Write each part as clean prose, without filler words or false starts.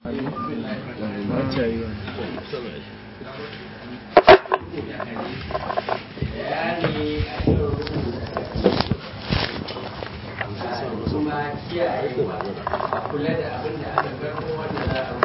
kuma kiyayewa a kula da abin da aka karɓo wanda za a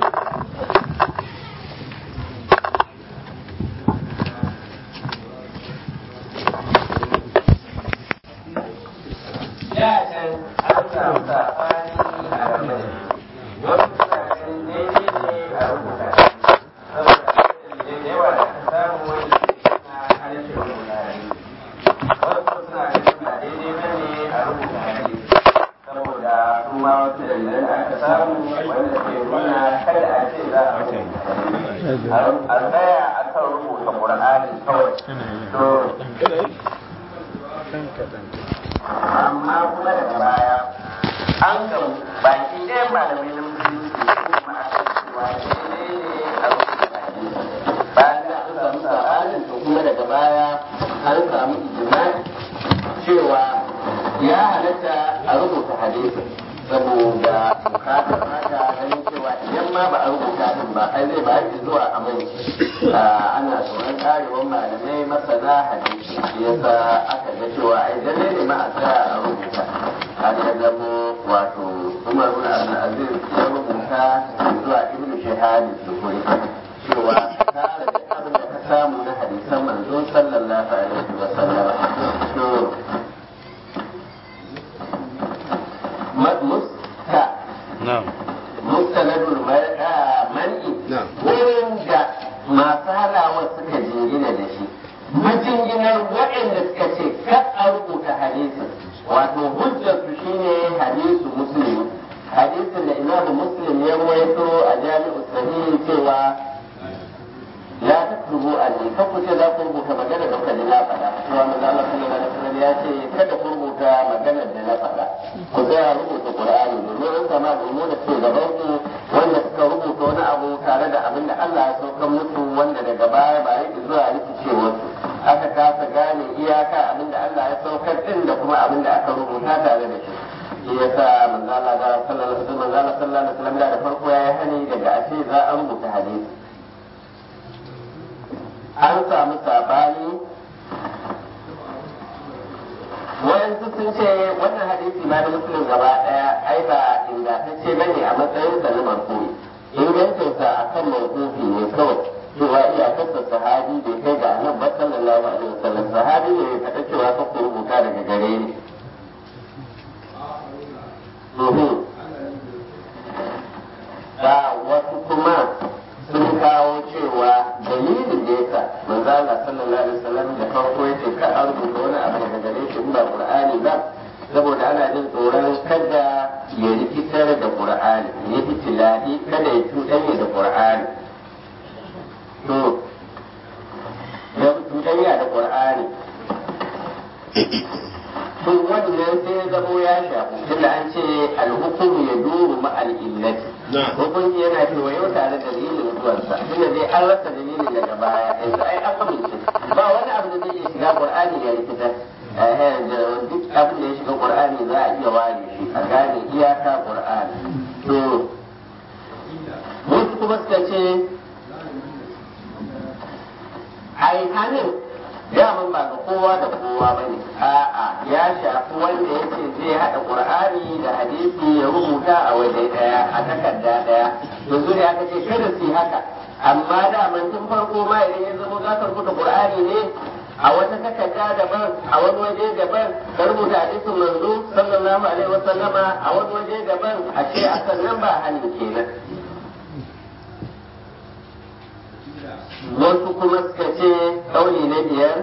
wasu kuma suka ce ɗauri na biyar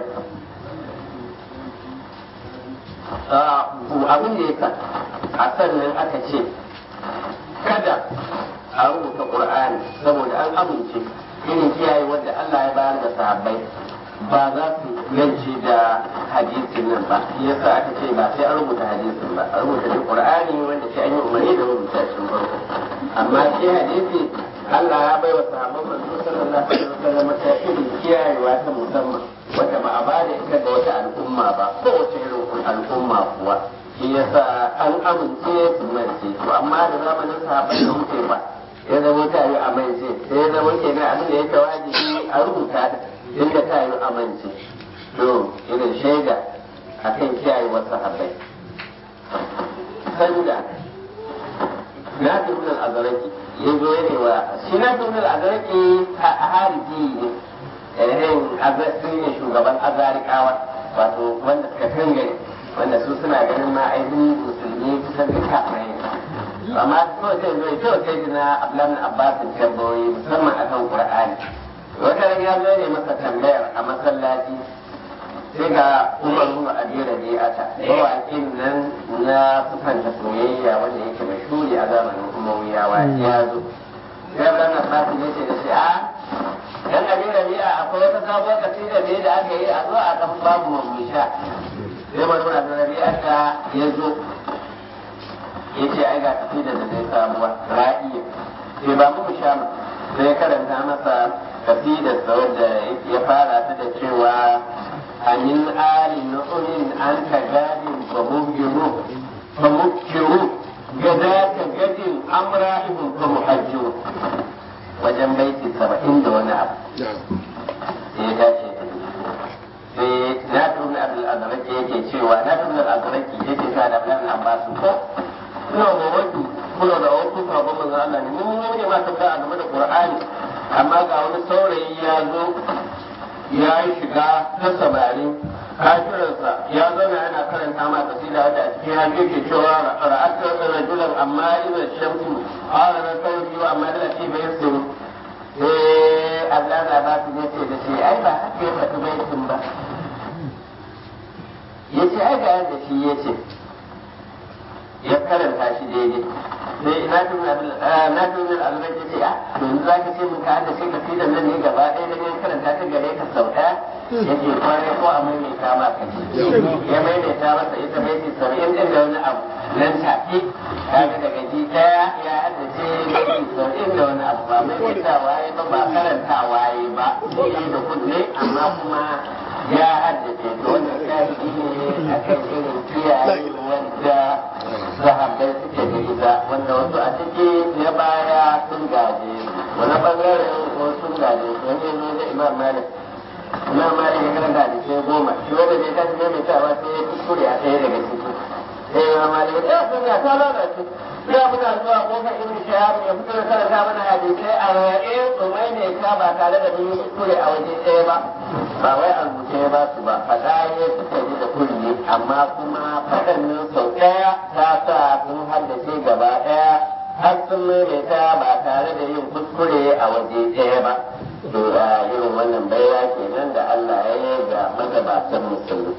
abin da ya a sannan aka ce kada a rubuta ƙur'ani saboda an amince irin kiyaye wanda Allah ya bayar da sahabbai ba za su yanci da hadisin nan ba shi yasa aka ce ba sai an rubuta hadisin ba a rubuta da ƙur'ani wanda shi an yi umarni da rubuta shi farko amma shi hadisi Allah ya bai wa sahabban manzo sallallahu alaihi wasallam ta irin kiyayewa ta musamman wata ba a ba da ita ga wata al'umma ba ko wace irin al'umma kuwa shi yasa an amince su mace to amma da zamanin sahabbai da wuce ba ya zama ta yi amince sai ya zama kenan abin da yake wajibi a rubuta inda ta yi amince to irin shaida akan kiyaye wasu habbai sanda na tuni al'azaraki ya zo ya wa shi na tuni al'azaraki a hariji ne azarci ne shugaban azarikawa wato wanda suka tangare wanda su suna ganin ma ainihin musulmi kusan da kafirai ne amma kawai sai zo kyau sai na abdullahi abbasin tambayoyi musamman akan qur'ani wata ran ya zo ne masa tambayar a masallaci sai ga umar ruwa a jera da ya ta mawaƙin nan na sufanta soyayya wanda yake mai shuri a zamanin umawiyawa ya zo sai abdullahi abbasin ya ce da shi a yan abin rabi'a akwai wata sabuwar kasida ne da aka yi a zo a kan babu mamusha sai wani wani abin rabi'a ta ya zo ya ce ai ga kasida da zai samuwa ra'iya sai ba mu sha sai ya karanta masa kasidar sa wanda ya fara ta da cewa amin ali nu'min an ka gadin fa mubkiru gada ka gadin amra'ihum fa muhajjiru wajen baiti 70 da wani abu sai ya dace sai na tuni abdul azraki yake cewa na tuni al-azraki yake cewa da Abdullahi Abbas ko ina mamaki kuna da wasu sabon manzo Allah ne mun ne ma tabbata a game da Qur'ani amma ga wani saurayi ya zo ya yi shiga ta samari kafirinsa ya zauna yana karanta ma kasida wadda a cikin hajji yake cewa ra'atar rajulan amma idan shamsu qala na sauri wa amma da shi bai sai Allah da ba su yace da shi ai ba haka ya faɗi baitin ba yace ai ga yadda shi yace ya karanta shi daidai sai na tuni al'almai ce a yanzu za ka ce mun ka hada sai ka fi da nan ne gaba ɗaya da ne karanta ta gare ka sau ɗaya ya ce kwarai ko a maimaita ma ka ce ya maimaita masa ita mai ce 70 ɗin da wani abu nan tafi kaga daga ji ɗaya ya hada ce mai 70 da wani abu ba maimaita waye ba ba karanta waye ba sai da kunne amma kuma ya haddace to wannan shahidi ne a kan irin kiyaye wanda sahabbai suke da ita wanda wasu a ciki na baya sun gaje wani bangaren wasu sun gaje wani yanzu da imam malik ya karanta da sai 10 shi wanda ne ta ne mai tawa sai ya kuskure a ɗaya daga ciki sai imam malik ya sun ya ta lalace ya muna zuwa kofar ibn shahab ya fito da karanta mana hadisai a ra'ayi tsumai ne ta ba tare da mun yi kuskure a waje ɗaya ba ba wai a rubuce ba su ba faɗa ya suka ji da kulle amma kuma faɗannin sau ɗaya ta sa sun haddace gaba ɗaya har sun maimaita ba tare da yin kuskure a waje ɗaya ba to a irin wannan baiwa kenan da Allah ya yi ga magabatan musulmi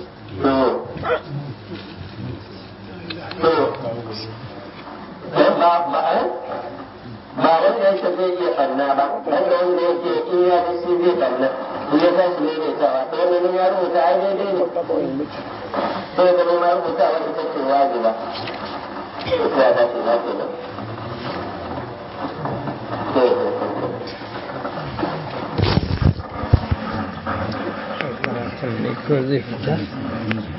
ba wanda yake zai iya ɓanna ba wanda yake in ya ji shi zai ɓanna in ya tashi ne mai tawa to wani ya rubuta ai daidai ne sai da ma rubuta wani ita ce wajiba ya dace na ke nan karatun ne ko zai fita